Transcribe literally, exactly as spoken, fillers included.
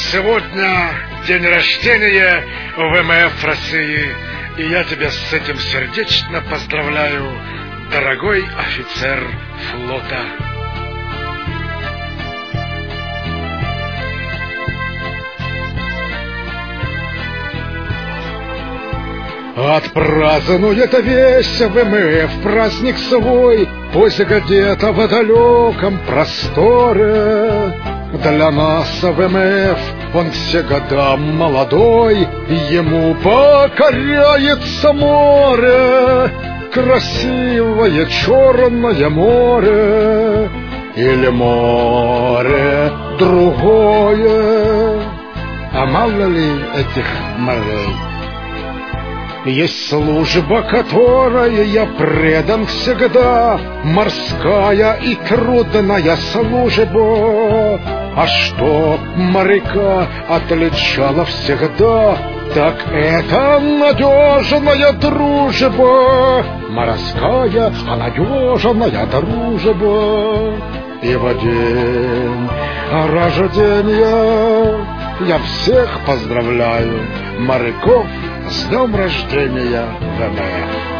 Сегодня день рождения ВМФ России, и я тебя с этим сердечно поздравляю, дорогой офицер флота. Отпразднует весь ВМФ праздник свой, пусть где-то в далеком просторе. Для нас ВМФ он всегда молодой, ему покоряется море, красивое черное море или море другое. А мало ли этих морей? Есть служба, которой я предан всегда, морская и трудная служба. А что моряка отличало всегда, так это надежная дружба. Морская, а надежная дружба. И в день рождения я всех поздравляю, моряков, с днем рождения ВМФ.